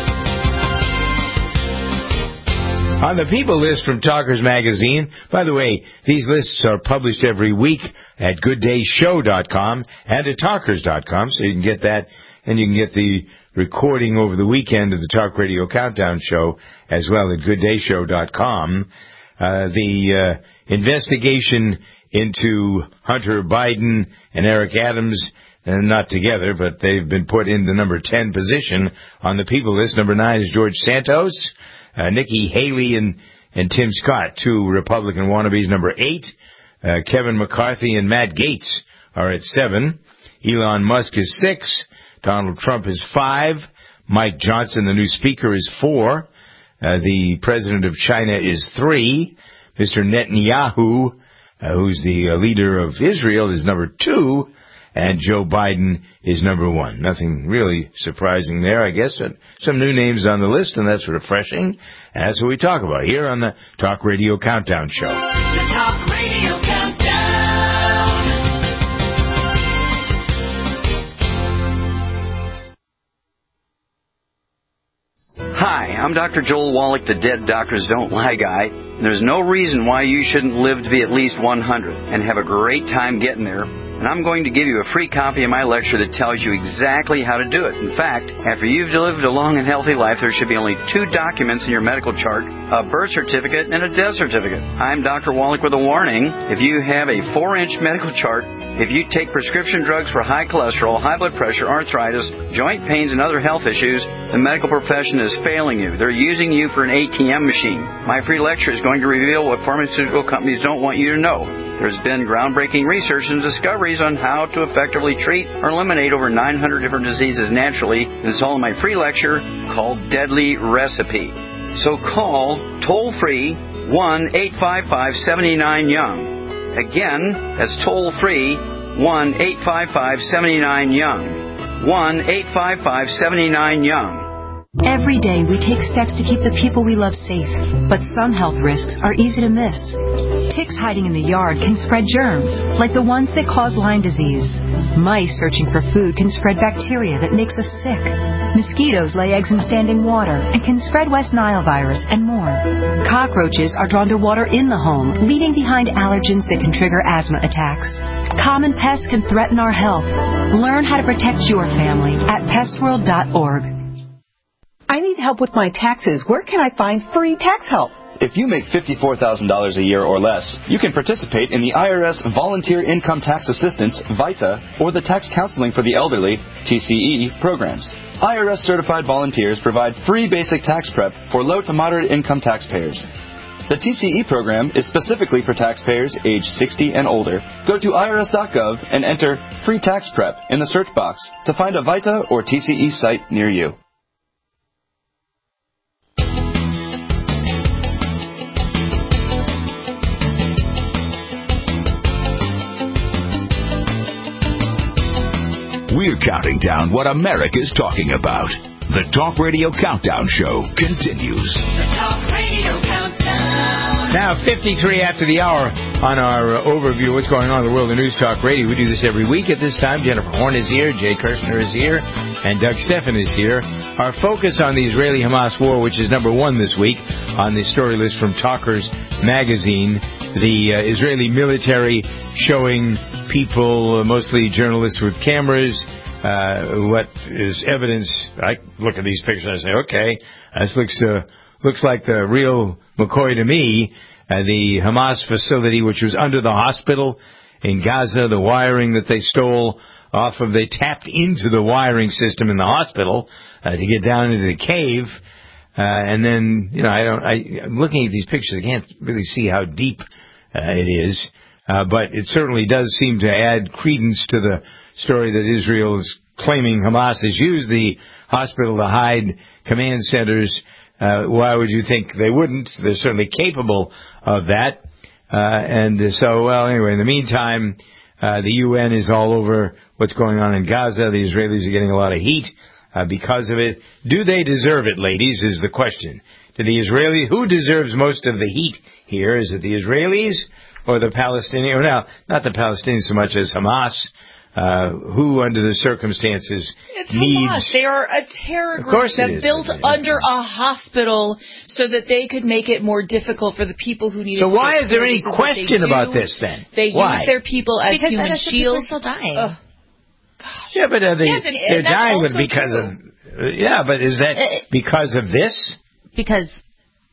On the people list from Talkers Magazine, by the way, these lists are published every week at good day show dot com and at talkers dot com, so you can get that, and you can get the recording over the weekend of the Talk Radio Countdown Show as well at good day show dot com. Uh, the uh, investigation into Hunter Biden and Eric Adams, uh, not together, but they've been put in the number ten position on the people list. Number nine is George Santos, uh, Nikki Haley, and, and Tim Scott, two Republican wannabes. Number eight, uh, Kevin McCarthy and Matt Gaetz are at seven. Elon Musk is six. Donald Trump is five. Mike Johnson, the new speaker, is four. Uh, the president of China is three. Mister Netanyahu, uh, who's the uh, leader of Israel, is number two. And Joe Biden is number one. Nothing really surprising there, I guess. But some new names on the list, and that's refreshing. And that's what we talk about here on the Talk Radio Countdown Show. The Talk Radio Countdown. Hi, I'm Doctor Joel Wallach, the Dead Doctors Don't Lie guy. And there's no reason why you shouldn't live to be at least one hundred and have a great time getting there. And I'm going to give you a free copy of my lecture that tells you exactly how to do it. In fact, after you've lived a long and healthy life, there should be only two documents in your medical chart, a birth certificate and a death certificate. I'm Doctor Wallach with a warning. If you have a four-inch medical chart, if you take prescription drugs for high cholesterol, high blood pressure, arthritis, joint pains, and other health issues, the medical profession is failing you. They're using you for an A T M machine. My free lecture is going to reveal what pharmaceutical companies don't want you to know. There's been groundbreaking research and discoveries on how to effectively treat or eliminate over nine hundred different diseases naturally. It's all in my free lecture called Deadly Recipe. So call toll-free one eight five five seven nine young. Again, that's toll-free one eight five five seven nine young. one eight five five seven nine young. Every day we take steps to keep the people we love safe, but some health risks are easy to miss. Ticks hiding in the yard can spread germs, like the ones that cause Lyme disease. Mice searching for food can spread bacteria that makes us sick. Mosquitoes lay eggs in standing water and can spread West Nile virus and more. Cockroaches are drawn to water in the home, leaving behind allergens that can trigger asthma attacks. Common pests can threaten our health. Learn how to protect your family at pest world dot org. I need help with my taxes. Where can I find free tax help? If you make fifty-four thousand dollars a year or less, you can participate in the I R S Volunteer Income Tax Assistance, VITA, or the Tax Counseling for the Elderly, T C E, programs. I R S-certified volunteers provide free basic tax prep for low to moderate income taxpayers. The T C E program is specifically for taxpayers age sixty and older. Go to I R S dot gov and enter Free Tax Prep in the search box to find a VITA or T C E site near you. We're counting down what America's talking about. The Talk Radio Countdown Show continues. The Talk Radio Countdown. Now, fifty-three after the hour on our uh, overview of what's going on in the world of News Talk Radio. We do this every week at this time. Jennifer Horn is here, Jay Kirshner is here, and Doug Steffen is here. Our focus on the Israeli-Hamas war, which is number one this week on the story list from Talkers Magazine, the uh, Israeli military showing people, uh, mostly journalists with cameras, uh, what is evidence. I look at these pictures and I say, okay, this looks uh, looks like the real McCoy to me. Uh, the Hamas facility, which was under the hospital in Gaza, the wiring that they stole off of, they tapped into the wiring system in the hospital uh, to get down into the cave. Uh, and then, you know, I don't, I, I'm looking at these pictures, I can't really see how deep uh, it is. Uh, but it certainly does seem to add credence to the story that Israel is claiming Hamas has used the hospital to hide command centers. Uh, why would you think they wouldn't? They're certainly capable of that. Uh, and so, well, anyway, in the meantime, uh, the U N is all over what's going on in Gaza. The Israelis are getting a lot of heat uh, because of it. Do they deserve it, ladies, is the question. Do the Israelis, who deserves most of the heat here? Is it the Israelis or the Palestinians? Now, not the Palestinians so much as Hamas. Uh, who, under the circumstances, it's needs... Hamas. They are a terror Of course group it that is. built under a hospital so that they could make it more difficult for the people who needed So to why get is there any through. This is what question they about do. this, then? They Why? use their people as because human innocent people are shields. still dying. Ugh. Yeah, but are they, Yes, and- they're and that's dying with also because true. of... Uh, yeah, but is that Uh, because of this? Because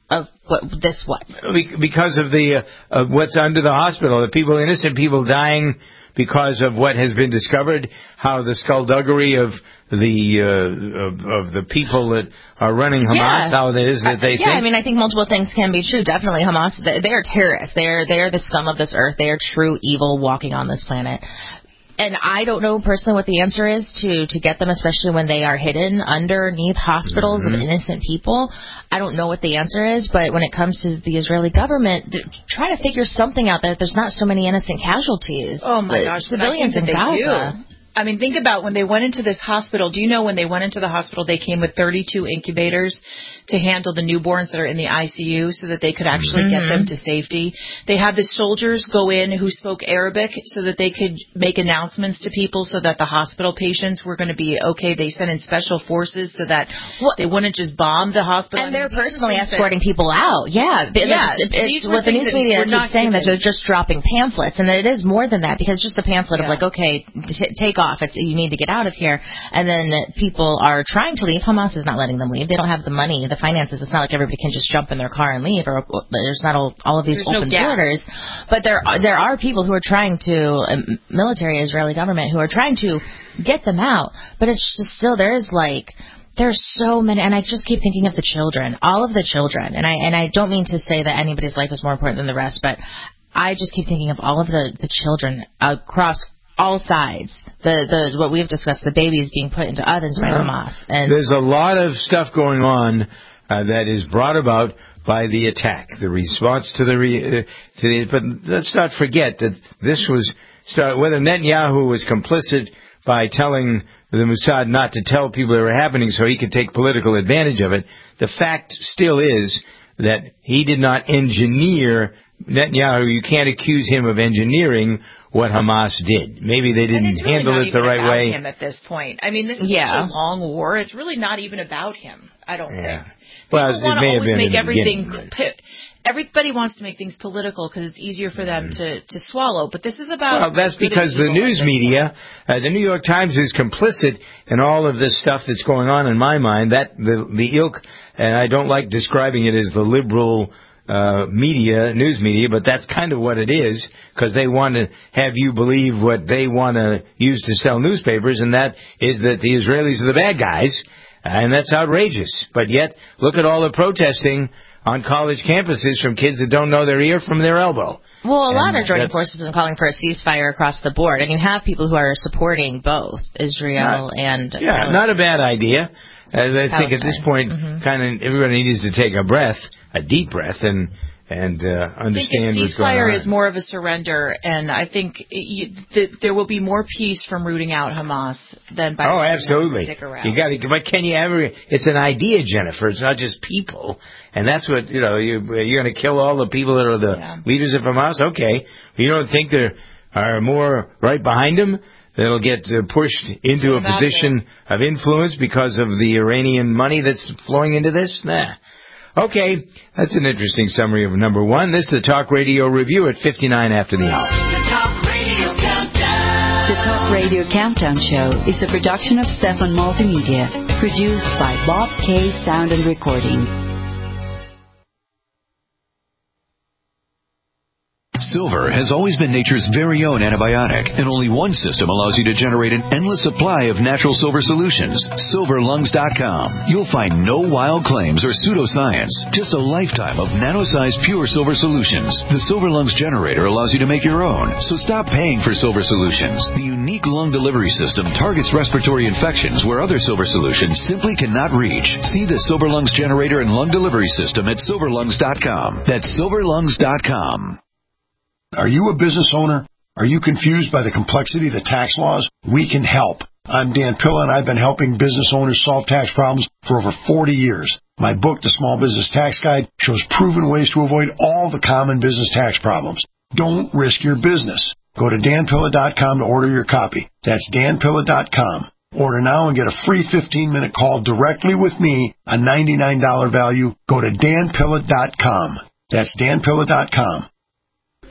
of what this what? Because of the uh, of what's under the hospital, the people, innocent people dying because of what has been discovered, how the skullduggery of the uh, of, of the people that are running Hamas, yeah. how it is that they yeah, think. Yeah, I mean, I think multiple things can be true. Definitely, Hamas, they are terrorists. They are, they are the scum of this earth. They are true evil walking on this planet. And I don't know personally what the answer is to, to get them, especially when they are hidden underneath hospitals mm-hmm. of innocent people. I don't know what the answer is, but when it comes to the Israeli government, try to figure something out there. There's not so many innocent casualties. Oh, my gosh. Civilians in Gaza. Do. I mean, think about when they went into this hospital. Do you know when they went into the hospital, they came with thirty-two incubators to handle the newborns that are in the I C U so that they could actually mm-hmm. get them to safety. They had the soldiers go in who spoke Arabic so that they could make announcements to people so that the hospital patients were going to be okay. They sent in special forces so that well, they wouldn't just bomb the hospital. And they're personally escorting that, people out. Yeah. yeah it's, it's what the news media is just saying given. That they're just dropping pamphlets. And it is more than that because just a pamphlet yeah. of like, okay, t- take off. It's, you need to get out of here. And then people are trying to leave. Hamas is not letting them leave. They don't have the money, the finances. It's not like everybody can just jump in their car and leave, or there's not all, all of these there's open no borders. But there are, there are people who are trying to, um, military Israeli government, who are trying to get them out. But it's just still, there's like, there's so many, and I just keep thinking of the children, all of the children. And I, and I don't mean to say that anybody's life is more important than the rest, but I just keep thinking of all of the, the children across all sides. The the what we've discussed, the babies being put into ovens by well, Hamas. And there's a lot of stuff going on uh, that is brought about by the attack, the response to the, re, uh, to the. But let's not forget that this was start, whether Netanyahu was complicit by telling the Mossad not to tell people they were happening so he could take political advantage of it. The fact still is that he did not engineer Netanyahu. You can't accuse him of engineering what Hamas did. Maybe they didn't really handle it the right about way. Him at this point. I mean, this is yeah. such a long war. It's really not even about him, I don't yeah. think. People well, want it may to have always been make everything. But... Everybody wants to make things political because it's easier for them mm-hmm. to, to swallow. But this is about. Well, that's because the news media, uh, the New York Times, is complicit in all of this stuff that's going on. In my mind, that the the ilk, and I don't like describing it as the liberal. Uh, media, news media, but that's kind of what it is, because they want to have you believe what they want to use to sell newspapers, and that is that the Israelis are the bad guys, and that's outrageous. But yet, look at all the protesting on college campuses from kids that don't know their ear from their elbow. Well, a and lot are joining forces and calling for a ceasefire across the board, and you have people who are supporting both Israel not, and... Yeah, not a bad idea. Uh, I think at this point, mm-hmm. kind of everybody needs to take a breath, a deep breath, and and uh, understand what's going on. Ceasefire is more of a surrender, and I think you, th- there will be more peace from rooting out Hamas than by oh, absolutely. Stick around. You got to, but can you ever? It's an idea, Jennifer. It's not just people, and that's what you know. You, you're going to kill all the people that are the yeah. leaders of Hamas. Okay, you don't think there are more right behind them that'll get uh, pushed into a position of influence because of the Iranian money that's flowing into this? Nah. Okay, that's an interesting summary of number one. This is the Talk Radio Review at fifty-nine after the hour. The Talk Radio Countdown. The Talk Radio Countdown Show is a production of Stefan Multimedia, produced by Bob K. Sound and Recording. Silver has always been nature's very own antibiotic, and only one system allows you to generate an endless supply of natural silver solutions. silver lungs dot com. You'll find no wild claims or pseudoscience, just a lifetime of nano-sized pure silver solutions. The Silver Lungs generator allows you to make your own, so stop paying for silver solutions. The unique lung delivery system targets respiratory infections where other silver solutions simply cannot reach. See the Silver Lungs generator and lung delivery system at silver lungs dot com. That's silver lungs dot com. Are you a business owner? Are you confused by the complexity of the tax laws? We can help. I'm Dan Pilla, and I've been helping business owners solve tax problems for over forty years. My book, The Small Business Tax Guide, shows proven ways to avoid all the common business tax problems. Don't risk your business. Go to dan pilla dot com to order your copy. That's dan pilla dot com. Order now and get a free fifteen-minute call directly with me, a ninety-nine dollars value. Go to dan pilla dot com. That's dan pilla dot com.